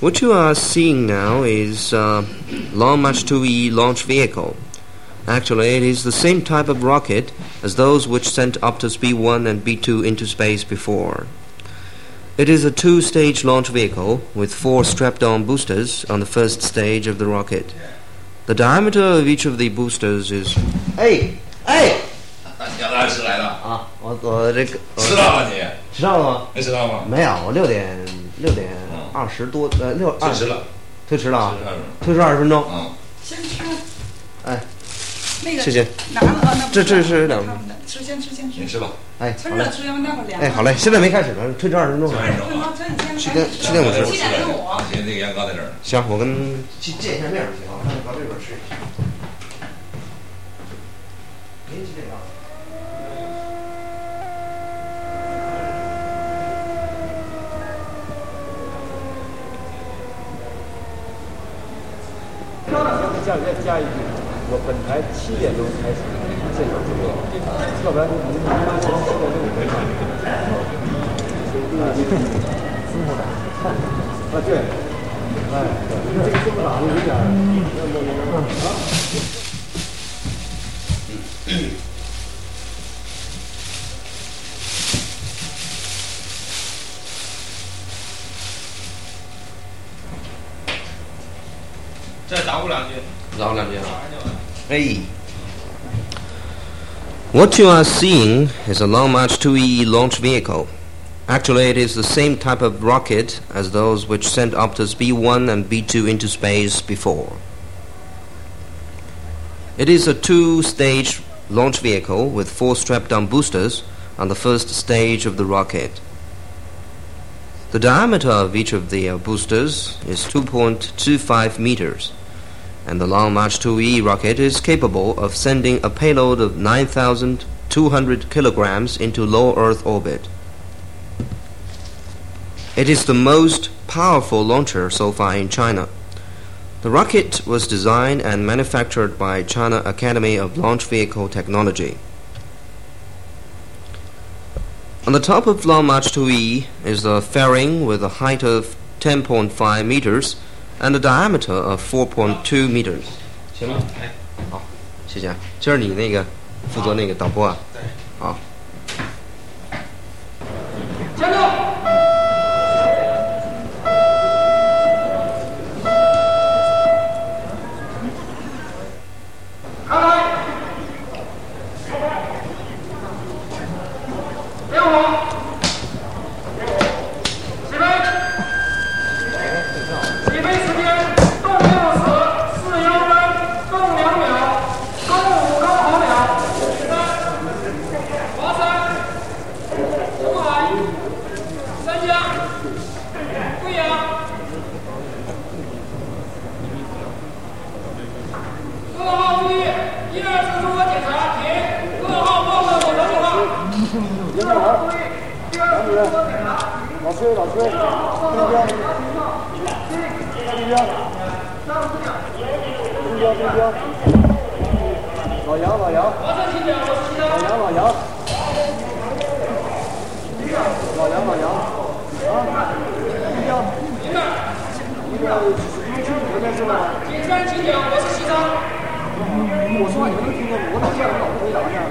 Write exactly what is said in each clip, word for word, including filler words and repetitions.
What you are seeing now is uh, Long March two E launch vehicle. Actually, it is the same type of rocket as those which sent Optus B one and B two into space before. It is a two-stage launch vehicle with four strapped-on boosters on the first stage of the rocket. The diameter of each of the boosters is... 哎哎， 杨大师来了啊！我我这个迟到了你？ 知道了吗？ 没迟到吗？ 没有，我六点六点二十多呃六推迟了， 推迟了啊， 推迟二十分钟。 嗯， 先吃。 哎， 那个谢谢。 拿了啊，那这这是两个。吃先吃先吃。 你吃吧。 哎，好嘞。 吃要那会儿凉。 哎，好嘞，现在没开始呢，推迟二十分钟。七点七点五十。 七点五。 行，那个杨刚在这儿。 行，我跟去见一下面就行，我到这边吃。您几点到？ 加再加一句，我本台七点钟开始现场直播，要不然你们一般从七点钟开始。舒服的。啊对，哎，这个舒服打的有点，啊。 再打我两句。 打我两句啊。哎。 What you are seeing is a Long March two E launch vehicle. Actually, it is the same type of rocket as those which sent Optus B one and B two into space before. It is a two-stage launch vehicle with four strapped-on boosters on the first stage of the rocket. The diameter of each of the uh, boosters is two point two five meters, and the Long March two E rocket is capable of sending a payload of nine thousand two hundred kilograms into low Earth orbit. It is the most powerful launcher so far in China. The rocket was designed and manufactured by China Academy of Launch Vehicle Technology. On the top of Long March two E is the fairing with a height of ten point five meters and a diameter of four point two meters. 行吗？哎，好，谢谢。今儿你那个负责那个导播啊？ 对。 好。 加油！开来！点火！起飞！起飞时间：动六十，四幺分，动两秒，勾五高毫秒。三，华山，东海，三江，贵阳。各号注意，一二次综合检查，停。各号报告检查计划。各号注意，一二次综合检查。 老师，老师，这边，这边，中标，中标。老杨，老杨。 华山请讲，我是齐老杨，老杨。老杨，老杨。啊，中标。 明白。 一个那边是吧？ 景山请讲，我是西昌。 我说话你们能听见吗？我老这样老不回答呢。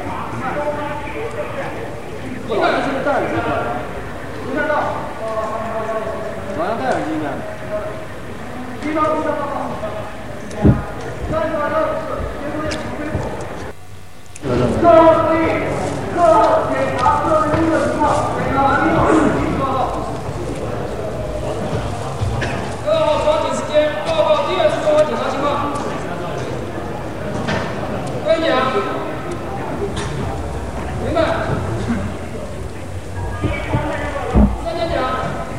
我老杨现在戴耳机呢。 明白到。 老杨戴耳机呢。 提高工作报告。三八六四，结束任务恢复。各号注意，各号检查个人运作情况，检查完毕，继续报告。各号抓紧时间报告第二次综合检查情况。关讲。明白。三讲讲。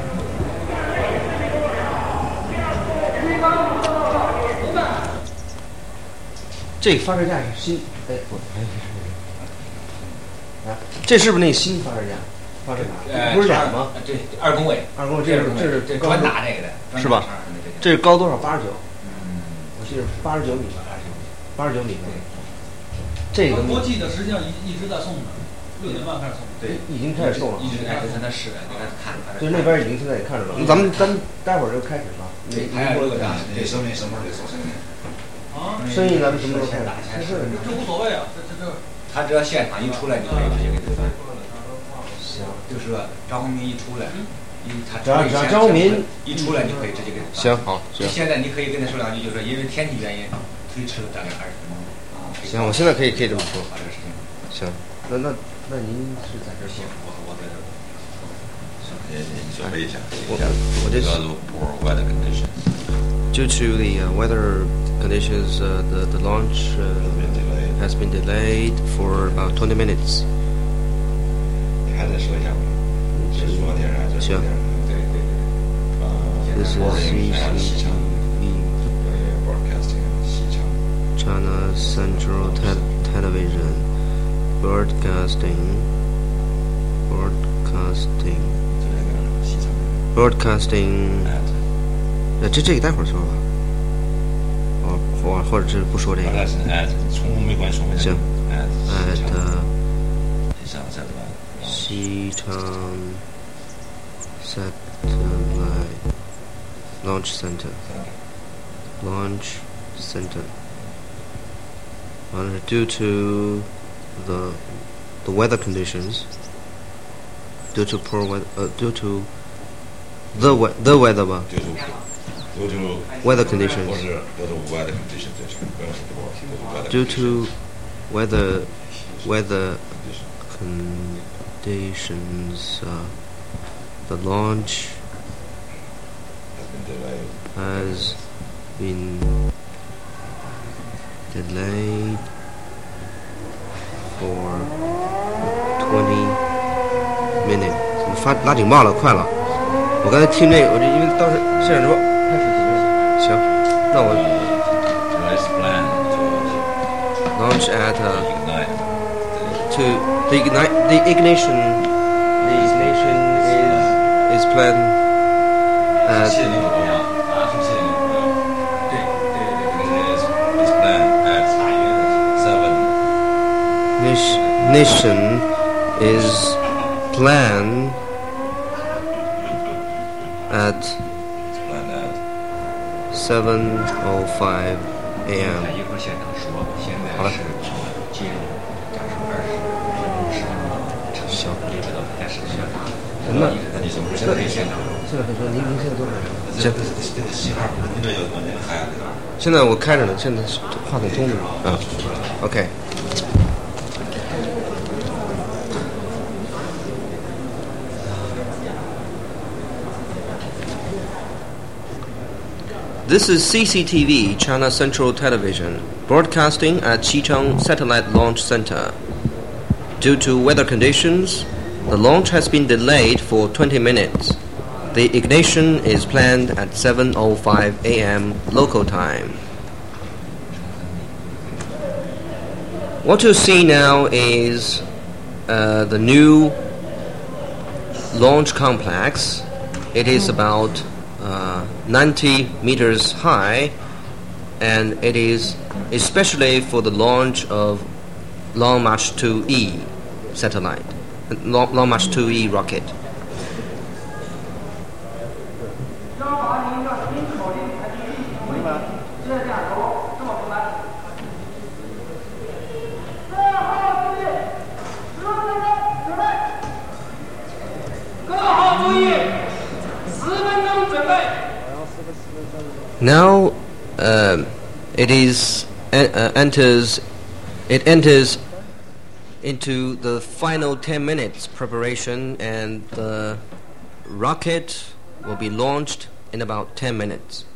提高工作报告。明白。 这个发射架是新，哎，不，还有啊，这是不是那新发射架？发射架不是俩吗？ 对，二公位， 二公位，这是这是这专打这个的， 是吧？这是高多少？八十九。 嗯， 我记得八十九米，八十九米。这个国际的实际上一一直在送的。 六点半开始送。 对，已经开始送了。 一直开始在那试，你看看。 对，那边已经现在也看着了。咱们咱们待会儿就开始吧。 对，还有这个啥？对，生命什么时候得送生命？ 啊，生意咱们什么时候开始？ 这无所谓啊，这这这。他只要现场一出来，你可以直接给他翻。 行， 就是说张宏民一出来，一他只要只要张宏民一出来，你可以直接给他翻。 行，好，行。 现在你可以跟他说两句，就是因为天气原因推迟了大概二十分钟。 行，我现在可以可以这么说。 把这个事情。 行，那那那您是在这儿说？ 我我在这儿。 你你准备一下， 我我这是。 weather conditions. Due to the uh, weather conditions, uh, the the launch uh, has been delayed for about twenty minutes. 你还得说一下吗？这是昨天啊，这是昨天。对对对。啊， This is C C T V broadcasting 西昌 China Central te- Television broadcasting broadcasting broadcasting 呃，这这个待会儿说吧。哦，或或者是不说这个。行。at 西昌 satellite launch center launch center. Uh, due to the the weather conditions, due to poor weather, uh, due to the we- the weather 吧。 Due to weather conditions. weather conditions. Due to weather weather conditions, uh, the launch has been delayed for twenty minutes. 发拉警报了，快了！我刚才听这个，我这因为当时现场直播。行，那我 launch at uh, to the ignite the ignition the ignition is is planned at ignition is planned at seven oh five a.m. 一会儿现场说，现在好了。 是接入，展示二十分钟十分钟，行，你知道开始需要打。 那那你什么时候可以现场？ 现在可以说，您您现在做什么？ 行。现在我开着呢，现在话筒通着呢。嗯 ，OK。This is C C T V, China Central Television, broadcasting at Xichang Satellite Launch Center. Due to weather conditions, the launch has been delayed for twenty minutes. The ignition is planned at seven oh five a.m. local time. What you see now is uh, the new launch complex. It is about Uh, ninety meters high, and it is especially for the launch of Long March two E satellite, Long, Long March two E rocket. Now uh, it is uh, enters it enters into the final ten minutes preparation, and the rocket will be launched in about ten minutes.